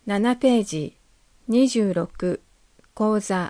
7ページ26講座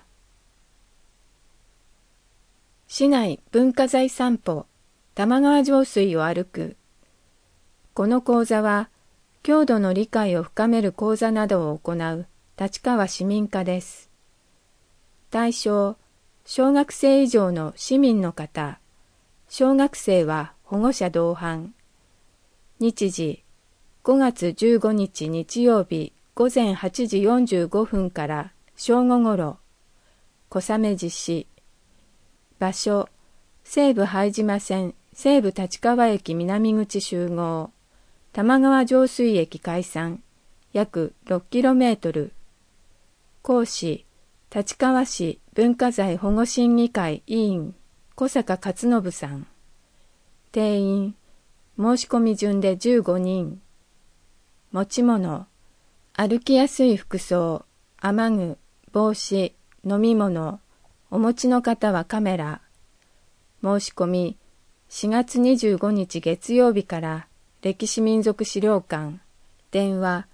市内文化財散歩玉川上水を歩く。この講座は郷土の理解を深める講座などを行う立川市民課です。対象小学生以上の市民の方、小学生は保護者同伴。日時5月15日日曜日午前8時45分から正午ごろ、小雨実施。場所、西武拝島線西武立川駅南口集合、玉川上水駅解散、約 6km。講師、立川市文化財保護審議会委員、小坂勝信さん。定員、申し込み順で15人。持ち物、歩きやすい服装、雨具、帽子、飲み物、お持ちの方はカメラ。申し込み、4月25日月曜日から歴史民俗資料館、電話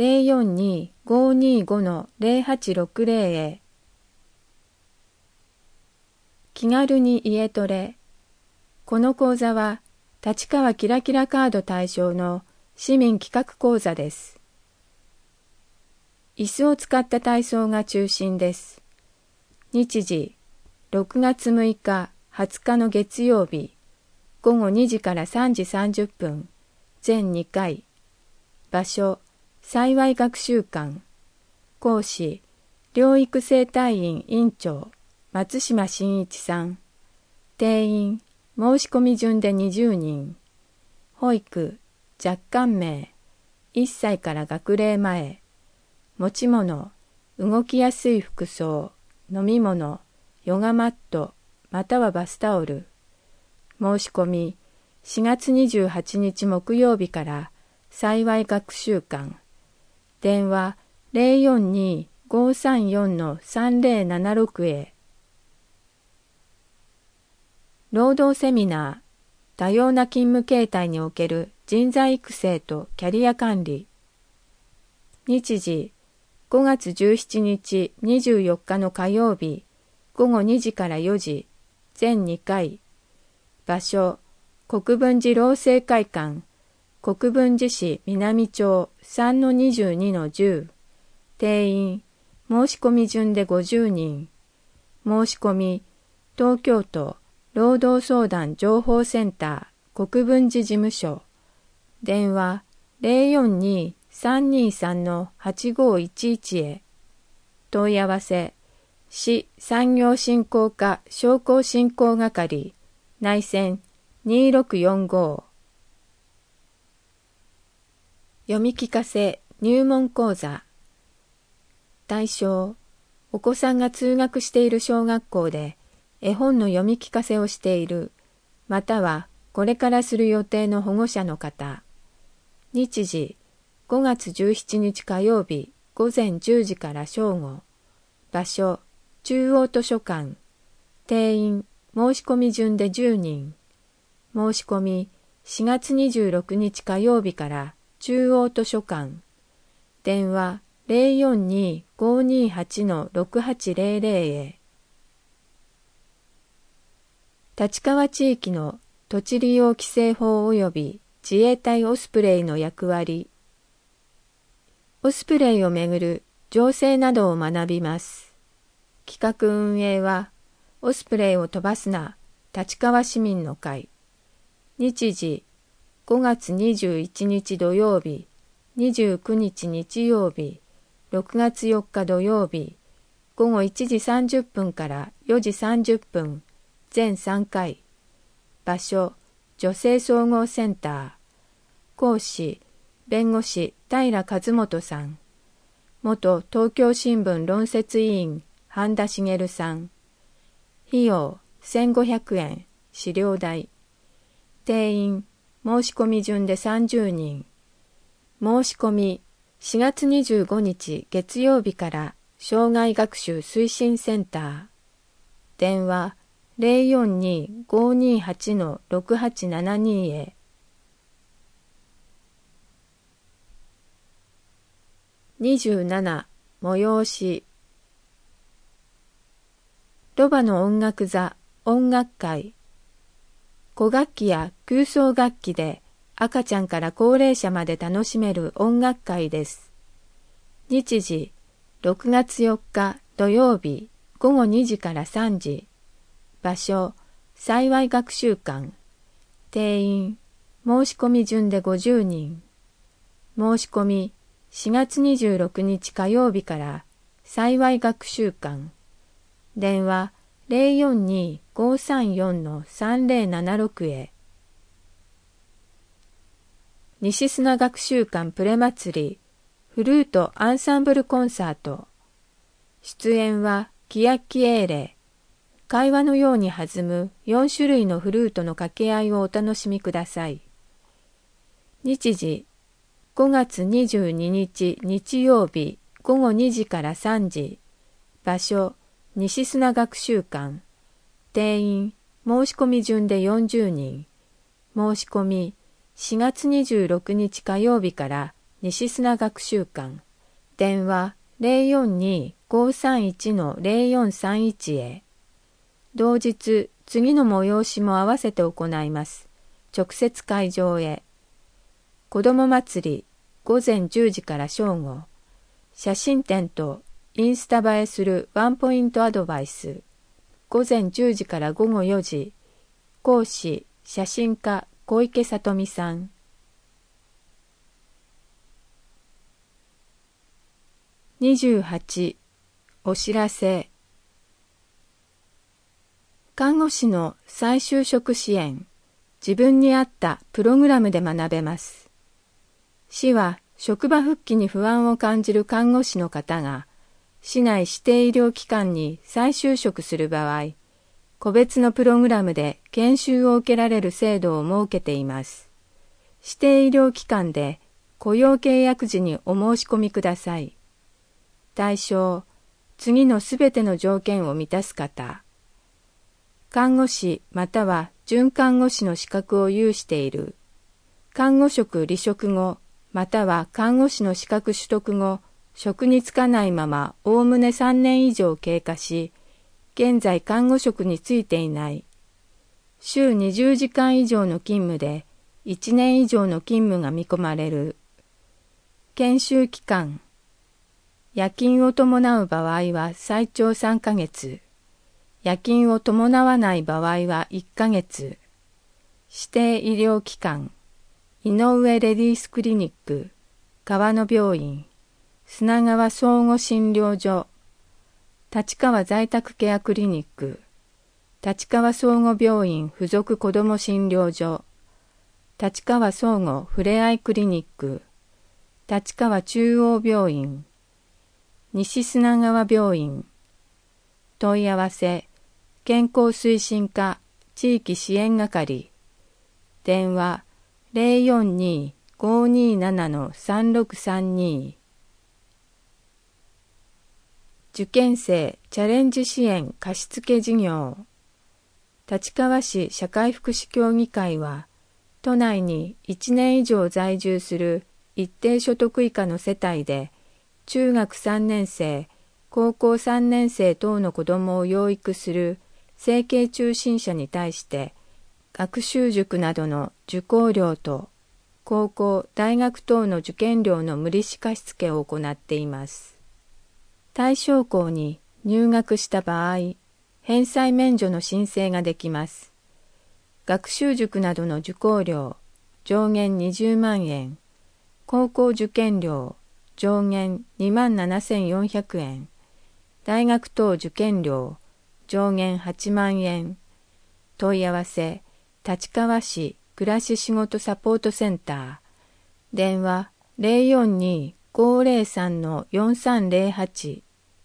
042-525-0860 へ。気軽に家トレ。この講座は立川キラキラカード対象の市民企画講座です。椅子を使った体操が中心です。日時、6月6日20日の月曜日、午後2時から3時30分、全2回。場所、幸学習館。講師、療育生態院院長、松島真一さん。定員、申し込み順で20人。保育、若干名、1歳から学齢前。持ち物、動きやすい服装、飲み物、ヨガマット、またはバスタオル。申し込み、4月28日木曜日から幸学習館。電話 042-534-3076 へ。労働セミナー、多様な勤務形態における人材育成とキャリア管理。日時、5月17日24日の火曜日、午後2時から4時、全2回。場所、国分寺労政会館、国分寺市南町 3-22-10。定員、申し込み順で50人。申し込み、東京都労働相談情報センター国分寺事務所。電話 042-323-8511 へ。問い合わせ、市産業振興課商工振興係、内線2645。読み聞かせ入門講座。対象、お子さんが通学している小学校で絵本の読み聞かせをしている、またはこれからする予定の保護者の方。日時、5月17日火曜日午前10時から正午。場所、中央図書館。定員、申し込み順で10人。申し込み、4月26日火曜日から中央図書館。電話 042-528-6800 へ。立川地域の土地利用規制法及び自衛隊オスプレイの役割。オスプレイをめぐる情勢などを学びます。企画運営は、オスプレイを飛ばすな、立川市民の会。日時、5月21日土曜日、29日日曜日、6月4日土曜日、午後1時30分から4時30分、全3回。場所、女性総合センター。講師、弁護士平和元さん。元東京新聞論説委員半田茂さん。費用1500円、資料代。定員、申し込み順で30人。申し込み、4月25日月曜日から障害学習推進センター。電話 042-528-6872 へ。 27催し。ロバの音楽座音楽会。古楽器や空想楽器で赤ちゃんから高齢者まで楽しめる音楽会です。日時6月4日土曜日午後2時から3時。場所幸い学習館。定員申し込み順で50人。申し込み4月26日火曜日から幸い学習館。電話042-534-3076へ。西砂学習館プレ祭りフルートアンサンブルコンサート。出演はキヤッキエーレ。会話のように弾む4種類のフルートの掛け合いをお楽しみください。日時5月22日日曜日午後2時から3時。場所西砂学習館。定員申し込み順で40人。申し込み4月26日火曜日から西砂学習館。電話042-531-0431へ。同日次の催しも合わせて行います。直接会場へ。子ども祭り午前10時から正午。写真展とインスタ映えするワンポイントアドバイス。午前10時から午後4時。講師写真家小池さとみさん。28お知らせ。看護師の再就職支援。自分に合ったプログラムで学べます。市は職場復帰に不安を感じる看護師の方が市内指定医療機関に再就職する場合、個別のプログラムで研修を受けられる制度を設けています。指定医療機関で雇用契約時にお申し込みください。対象、次のすべての条件を満たす方。看護師または準看護師の資格を有している。看護職離職後、または看護師の資格取得後、職に就かないままおおむね3年以上経過し、現在看護職に就いていない。週20時間以上の勤務で1年以上の勤務が見込まれる。研修期間。夜勤を伴う場合は最長3ヶ月。夜勤を伴わない場合は1ヶ月。指定医療機関。井上レディースクリニック、川野病院、砂川総合診療所、立川在宅ケアクリニック、立川総合病院附属子ども診療所、立川総合ふれあいクリニック、立川中央病院、西砂川病院。問い合わせ、健康推進課地域支援係。電話042-527-3632。受験生チャレンジ支援貸付事業。立川市社会福祉協議会は、都内に1年以上在住する一定所得以下の世帯で、中学3年生、高校3年生等の子どもを養育する生計中心者に対して、学習塾などの受講料と高校・大学等の受験料の無利子貸付を行っています。対象校に入学した場合、返済免除の申請ができます。学習塾などの受講料、上限20万円、高校受験料、上限27,400円、大学等受験料、上限8万円。問い合わせ、立川市暮らし仕事サポートセンター。電話042-503-4308。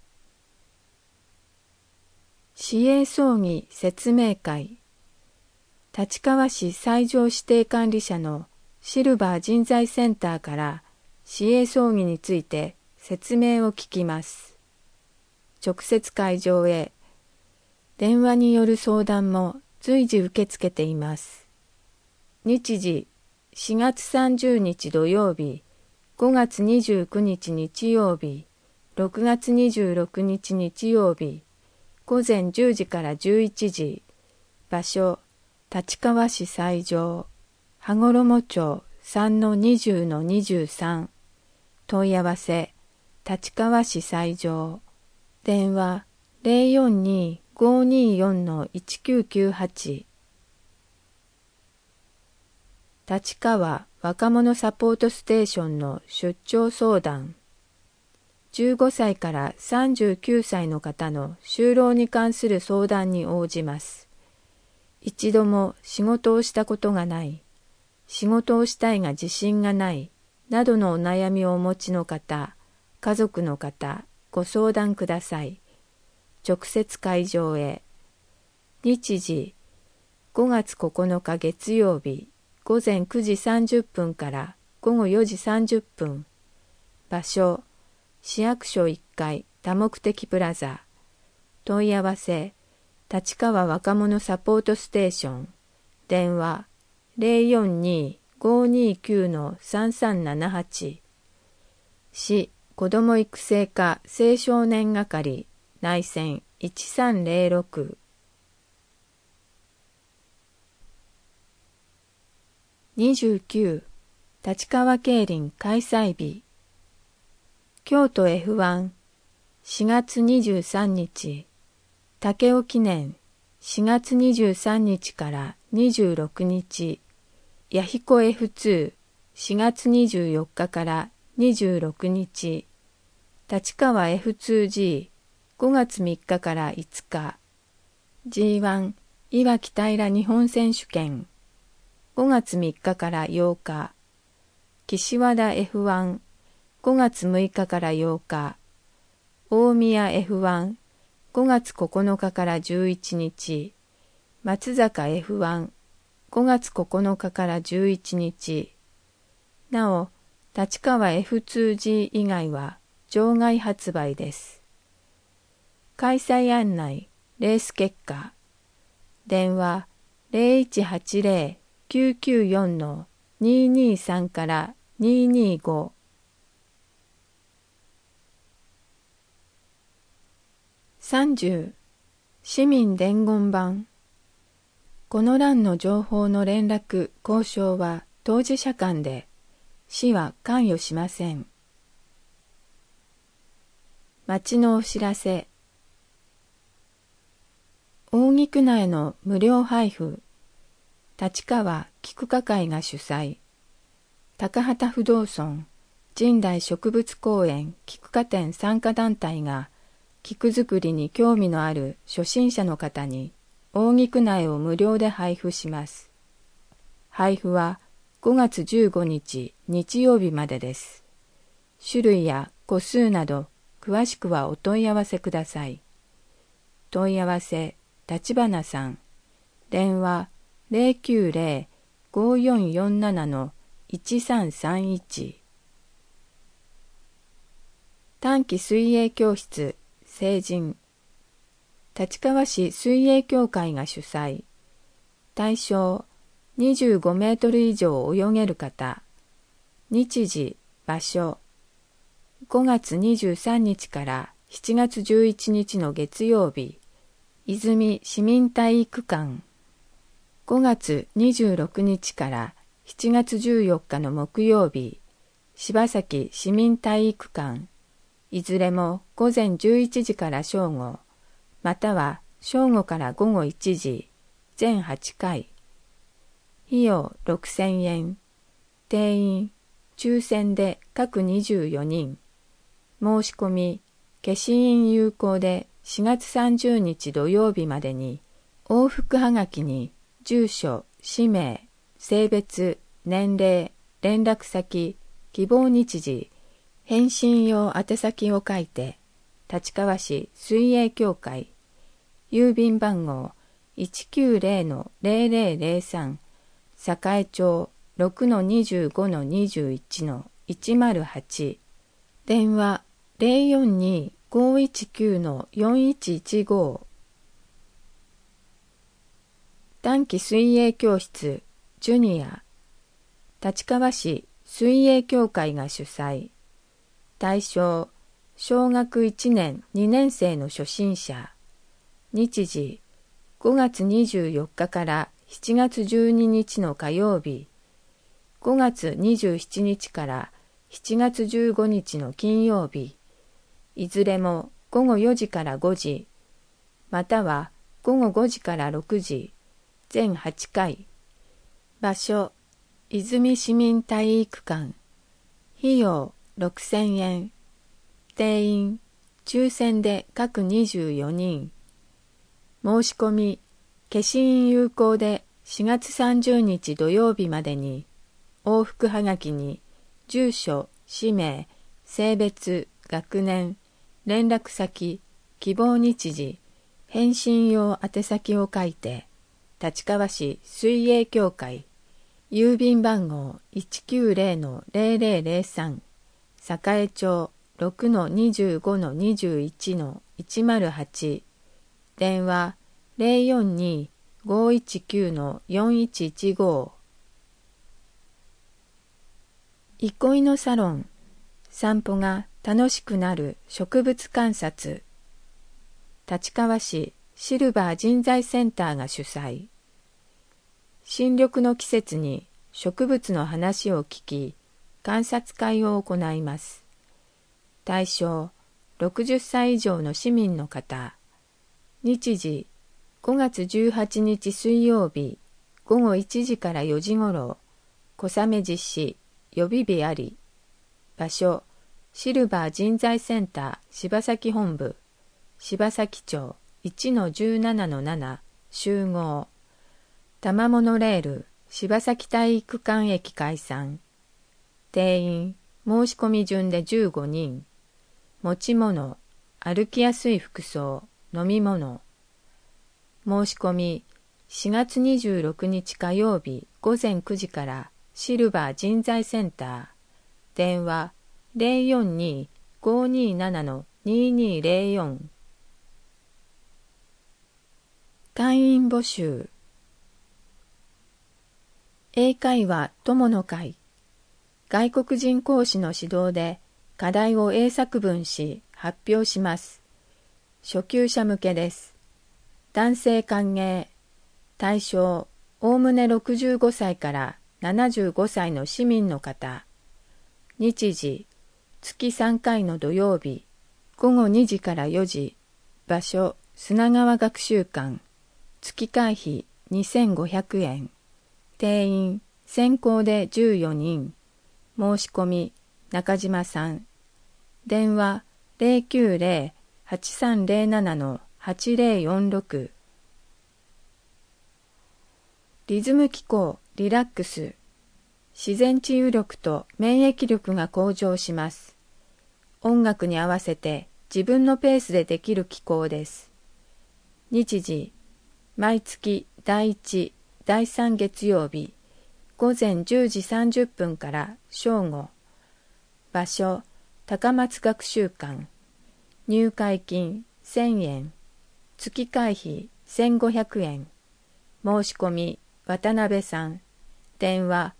市営葬儀説明会。立川市最上指定管理者のシルバー人材センターから市営葬儀について説明を聞きます。直接会場へ。電話による相談も随時受け付けています。日時4月30日土曜日 5月29日日曜日、6月26日日曜日、午前10時から11時、場所、立川市西条、羽衣町 3-20-23、問い合わせ、立川市西条、電話 042-524-1998、立川若者サポートステーションの出張相談。15歳から39歳の方の就労に関する相談に応じます。一度も仕事をしたことがない、仕事をしたいが自信がない、などのお悩みをお持ちの方、家族の方、ご相談ください。直接会場へ。日時、5月9日月曜日、午前9時30分から午後4時30分。場所、市役所1階多目的プラザ。問い合わせ、立川若者サポートステーション。電話、042-529-3378。市子ども育成課青少年係内線1306。29. 立川競輪開催日。京都 F1 4月23日、武雄記念4月23日から26日、弥彦 F2 4月24日から26日、立川 F2G 5月3日から5日、G1 いわき平日本選手権5月3日から8日、岸和田 F1 5月6日から8日、大宮 F1 5月9日から11日、松坂 F1 5月9日から11日。なお、立川 F2G 以外は場外発売です。開催案内、レース結果。電話0180-994-223から225。30. 市民伝言板。この欄の情報の連絡・交渉は当事者間で、市は関与しません。町のお知らせ。大木区内の無料配布。立川菊花会が主催。高畑不動尊神代植物公園菊花展参加団体が、菊作りに興味のある初心者の方に大木苗を無料で配布します。配布は5月15日日曜日までです。種類や個数など詳しくはお問い合わせください。問い合わせ、立花さん。電話090-5447-1331。短期水泳教室成人。立川市水泳協会が主催。対象、25メートル以上泳げる方。日時、場所。5月23日から7月11日の月曜日。泉市民体育館。5月26日から7月14日の木曜日。柴崎市民体育館。いずれも午前11時から正午、または正午から午後1時、全8回。費用6000円。定員、抽選で各24人。申し込み、消印有効で4月30日土曜日までに、往復はがきに住所、氏名、性別、年齢、連絡先、希望日時、返信用宛先を書いて、立川市水泳協会、郵便番号 190-0003、栄町 6-25-21-108、電話042-519-4115。短期水泳教室ジュニア。立川市水泳協会が主催。対象、小学1年2年生の初心者。日時、5月24日から7月12日の火曜日。5月27日から7月15日の金曜日。いずれも午後4時から5時、または午後5時から6時、全8回。場所、泉市民体育館。費用6000円。定員、抽選で各24人。申し込み、消印有効で4月30日土曜日までに、往復はがきに、住所、氏名、性別、学年、連絡先、希望日時、返信用宛先を書いて、立川市水泳協会、郵便番号 190-0003、栄町 6-25-21-108、電話 042-519-4115。憩いのサロン、散歩が楽しくなる植物観察。立川市シルバー人材センターが主催。新緑の季節に植物の話を聞き、観察会を行います。対象、60歳以上の市民の方。日時、5月18日水曜日、午後1時から4時ごろ、小雨実施、予備日あり。場所、シルバー人材センター柴崎本部、柴崎町 1-17-7 集合。多摩モノレール柴崎体育館駅解散。定員、申し込み順で15人。持ち物、歩きやすい服装、飲み物。申し込み、4月26日火曜日午前9時からシルバー人材センター。電話 042-527-2204。会員募集。英会話友の会。外国人講師の指導で課題を英作文し発表します。初級者向けです。男性歓迎。対象、おおむね65歳から75歳の市民の方。日時、月3回の土曜日、午後2時から4時。場所、砂川学習館。月会費2500円。定員、先行で14人。申し込み、中島さん。電話、090-8307-8046。リズム機構、リラックス。自然治癒力と免疫力が向上します。音楽に合わせて自分のペースでできる機構です。日時、毎月第1、第3月曜日、午前10時30分から正午。場所、高松学習館。入会金1000円。月会費1500円。申し込み、渡辺さん。電話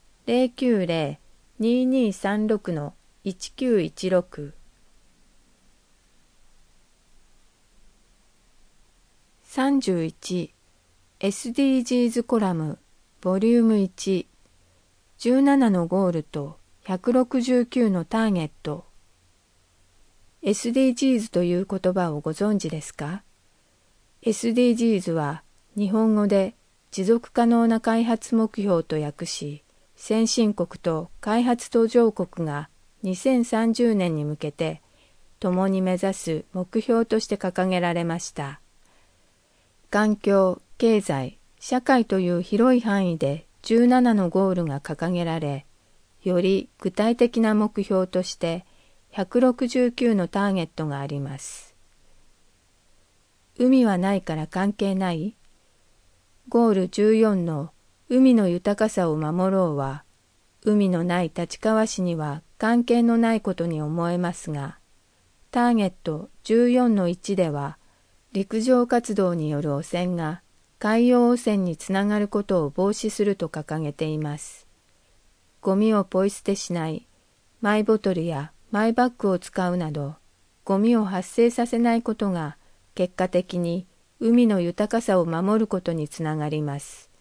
090-2236-1916。31 SDGs コラムボリューム1。17のゴールと169のターゲット。SDGs という言葉をご存知ですか？ SDGs は日本語で持続可能な開発目標と訳し、先進国と開発途上国が2030年に向けて共に目指す目標として掲げられました。環境、経済、社会という広い範囲で17のゴールが掲げられ、より具体的な目標として169のターゲットがあります。海はないから関係ない？ゴール14の海の豊かさを守ろうは、海のない立川市には関係のないことに思えますが、ターゲット14の1では、陸上活動による汚染が海洋汚染につながることを防止すると掲げています。 ゴミをポイ捨てしない、マイボトルやマイバッグを使うなど、ゴミを発生させないことが結果的に海の豊かさを守ることにつながります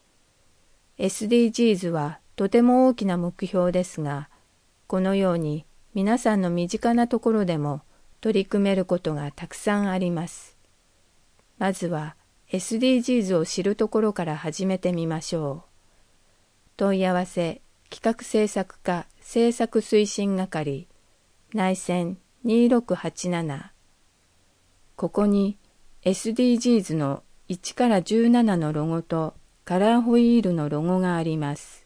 。SDGs はとても大きな目標ですが、このように皆さんの身近なところでも取り組めることがたくさんあります。まずは SDGs を知るところから始めてみましょう。問い合わせ企画制作課政策推進係内線2687。ここに SDGs の1から17のロゴとカラーホイールのロゴがあります。